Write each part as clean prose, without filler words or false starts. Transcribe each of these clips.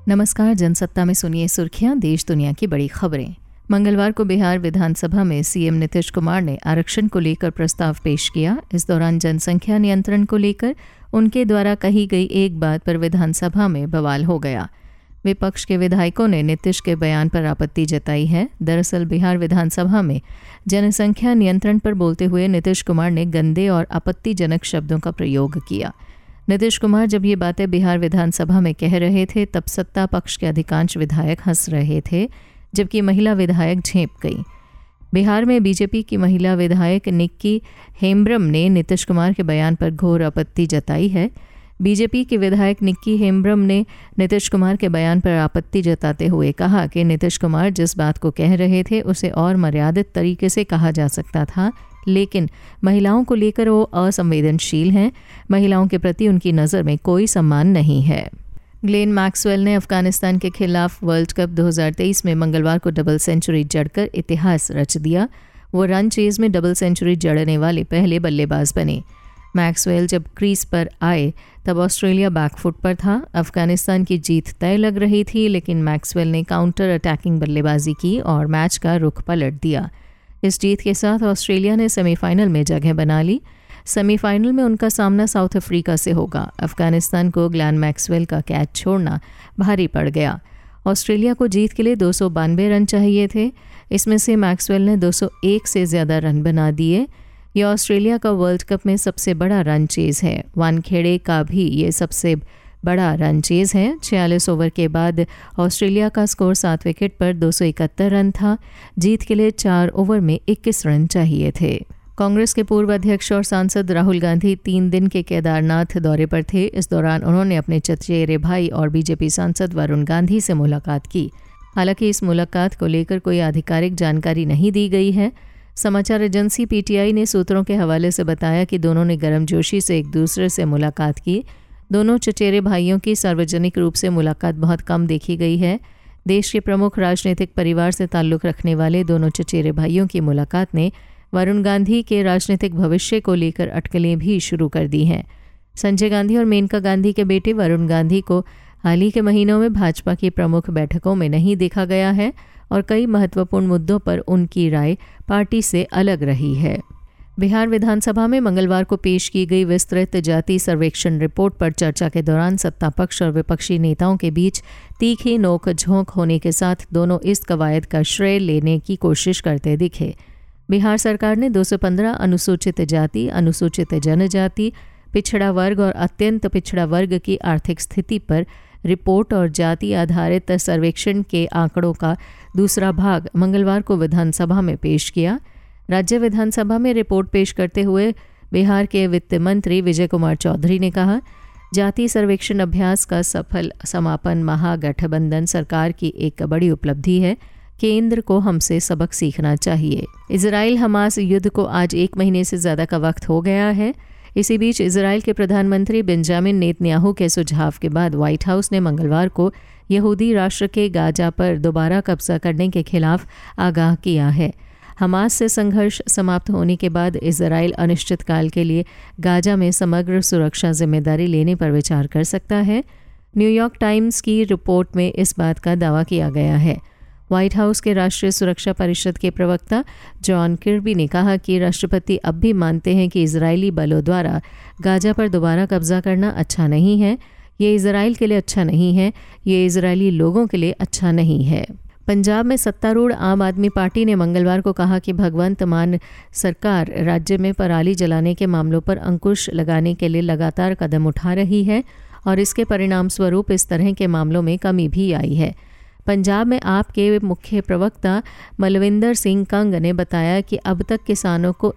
नमस्कार, जनसत्ता में सुनिए सुर्खियां, देश दुनिया की बड़ी खबरें। मंगलवार को बिहार विधानसभा में सीएम नीतीश कुमार ने आरक्षण को लेकर प्रस्ताव पेश किया। इस दौरान जनसंख्या नियंत्रण को लेकर उनके द्वारा कही गई एक बात पर विधानसभा में बवाल हो गया। विपक्ष के विधायकों ने नीतीश के बयान पर आपत्ति जताई है। दरअसल बिहार विधानसभा में जनसंख्या नियंत्रण पर बोलते हुए नीतीश कुमार ने गंदे और आपत्तिजनक शब्दों का प्रयोग किया। नीतीश कुमार जब ये बातें बिहार विधानसभा में कह रहे थे तब सत्ता पक्ष के अधिकांश विधायक हंस रहे थे, जबकि महिला विधायक झेंप गई। बिहार में बीजेपी की महिला विधायक निक्की हेम्ब्रम ने नीतीश कुमार के बयान पर घोर आपत्ति जताई है। बीजेपी की विधायक निक्की हेम्ब्रम ने नीतीश कुमार के बयान पर आपत्ति जताते हुए कहा कि नीतीश कुमार जिस बात को कह रहे थे उसे और मर्यादित तरीके से कहा जा सकता था, लेकिन महिलाओं को लेकर वो असंवेदनशील हैं। महिलाओं के प्रति उनकी नज़र में कोई सम्मान नहीं है। ग्लेन मैक्सवेल ने अफगानिस्तान के खिलाफ वर्ल्ड कप 2023 में मंगलवार को डबल सेंचुरी जड़कर इतिहास रच दिया। वो रन चेज में डबल सेंचुरी जड़ने वाले पहले बल्लेबाज बने। मैक्सवेल जब क्रीज पर आए तब ऑस्ट्रेलिया बैकफुट पर था। अफगानिस्तान की जीत तय लग रही थी, लेकिन मैक्सवेल ने काउंटर अटैकिंग बल्लेबाजी की और मैच का रुख पलट दिया। इस जीत के साथ ऑस्ट्रेलिया ने सेमीफाइनल में जगह बना ली। सेमीफाइनल में उनका सामना साउथ अफ्रीका से होगा। अफगानिस्तान को ग्लेन मैक्सवेल का कैच छोड़ना भारी पड़ गया। ऑस्ट्रेलिया को जीत के लिए 292 रन चाहिए थे। इसमें से मैक्सवेल ने 201 से ज़्यादा रन बना दिए। यह ऑस्ट्रेलिया का वर्ल्ड कप में सबसे बड़ा रन चेज है। वानखेड़े का भी ये सबसे बड़ा रन चेज है। 46 ओवर के बाद ऑस्ट्रेलिया का स्कोर 7 विकेट पर 271 रन था। जीत के लिए 4 ओवर में 21 रन चाहिए थे। कांग्रेस के पूर्व अध्यक्ष और सांसद राहुल गांधी 3 दिन के केदारनाथ दौरे पर थे। इस दौरान उन्होंने अपने चचेरे भाई और बीजेपी सांसद वरुण गांधी से मुलाकात की। हालांकि इस मुलाकात को लेकर कोई आधिकारिक जानकारी नहीं दी गई है। समाचार एजेंसी पीटीआई ने सूत्रों के हवाले से बताया कि दोनों ने गर्मजोशी से एक दूसरे से मुलाकात की। दोनों चचेरे भाइयों की सार्वजनिक रूप से मुलाकात बहुत कम देखी गई है। देश के प्रमुख राजनीतिक परिवार से ताल्लुक़ रखने वाले दोनों चचेरे भाइयों की मुलाकात ने वरुण गांधी के राजनीतिक भविष्य को लेकर अटकलें भी शुरू कर दी हैं। संजय गांधी और मेनका गांधी के बेटे वरुण गांधी को हाल ही के महीनों में भाजपा की प्रमुख बैठकों में नहीं देखा गया है और कई महत्वपूर्ण मुद्दों पर उनकी राय पार्टी से अलग रही है। बिहार विधानसभा में मंगलवार को पेश की गई विस्तृत जाति सर्वेक्षण रिपोर्ट पर चर्चा के दौरान सत्ता पक्ष और विपक्षी नेताओं के बीच तीखी नोक-झोंक होने के साथ दोनों इस कवायद का श्रेय लेने की कोशिश करते दिखे। बिहार सरकार ने 215 अनुसूचित जाति, अनुसूचित जनजाति, पिछड़ा वर्ग और अत्यंत पिछड़ा वर्ग की आर्थिक स्थिति पर रिपोर्ट और जाति आधारित सर्वेक्षण के आंकड़ों का दूसरा भाग मंगलवार को विधानसभा में पेश किया। राज्य विधानसभा में रिपोर्ट पेश करते हुए बिहार के वित्त मंत्री विजय कुमार चौधरी ने कहा, जाति सर्वेक्षण अभ्यास का सफल समापन महागठबंधन सरकार की एक बड़ी उपलब्धि है। केंद्र को हमसे सबक सीखना चाहिए। इजराइल हमास युद्ध को आज 1 महीने से ज़्यादा का वक्त हो गया है। इसी बीच इजराइल के प्रधानमंत्री बेंजामिन नेतन्याहू के सुझाव के बाद व्हाइट हाउस ने मंगलवार को यहूदी राष्ट्र के गाजा पर दोबारा कब्जा करने के खिलाफ आगाह किया है। हमास से संघर्ष समाप्त होने के बाद इजराइल अनिश्चितकाल के लिए गाजा में समग्र सुरक्षा जिम्मेदारी लेने पर विचार कर सकता है। न्यूयॉर्क टाइम्स की रिपोर्ट में इस बात का दावा किया गया है। व्हाइट हाउस के राष्ट्रीय सुरक्षा परिषद के प्रवक्ता जॉन किर्बी ने कहा कि राष्ट्रपति अब भी मानते हैं कि इजरायली बलों द्वारा गाजा पर दोबारा कब्जा करना अच्छा नहीं है। ये इजराइल के लिए अच्छा नहीं है, ये इजरायली लोगों के लिए अच्छा नहीं है। पंजाब में सत्तारूढ़ आम आदमी पार्टी ने मंगलवार को कहा कि भगवंत मान सरकार राज्य में पराली जलाने के मामलों पर अंकुश लगाने के लिए लगातार कदम उठा रही है और इसके परिणाम स्वरूप इस तरह के मामलों में कमी भी आई है। पंजाब में आप के मुख्य प्रवक्ता मलविंदर सिंह कंग ने बताया कि अब तक किसानों को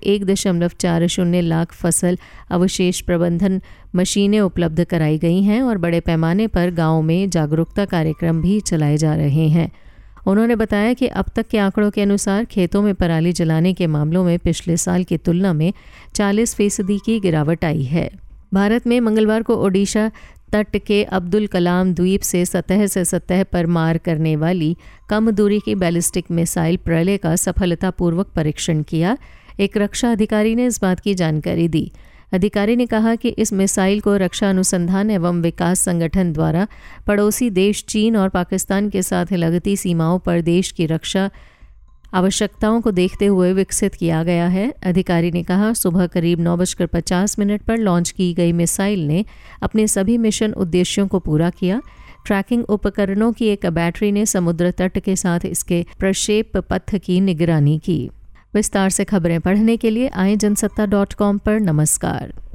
1.40 लाख फसल अवशेष प्रबंधन मशीनें उपलब्ध कराई गई हैं और बड़े पैमाने पर गाँव में जागरूकता कार्यक्रम भी चलाए जा रहे हैं। उन्होंने बताया कि अब तक के आंकड़ों के अनुसार खेतों में पराली जलाने के मामलों में पिछले साल की तुलना में 40% की गिरावट आई है। भारत में मंगलवार को ओडिशा तट के अब्दुल कलाम द्वीप से सतह पर मार करने वाली कम दूरी की बैलिस्टिक मिसाइल प्रलय का सफलतापूर्वक परीक्षण किया। एक रक्षा अधिकारी ने इस बात की जानकारी दी। अधिकारी ने कहा कि इस मिसाइल को रक्षा अनुसंधान एवं विकास संगठन द्वारा पड़ोसी देश चीन और पाकिस्तान के साथ लगती सीमाओं पर देश की रक्षा आवश्यकताओं को देखते हुए विकसित किया गया है। अधिकारी ने कहा, सुबह करीब 9:50 पर लॉन्च की गई मिसाइल ने अपने सभी मिशन उद्देश्यों को पूरा किया। ट्रैकिंग उपकरणों की एक बैटरी ने समुद्र तट के साथ इसके प्रक्षेप पथ की निगरानी की। विस्तार से खबरें पढ़ने के लिए आए जनसत्ता.com पर। नमस्कार।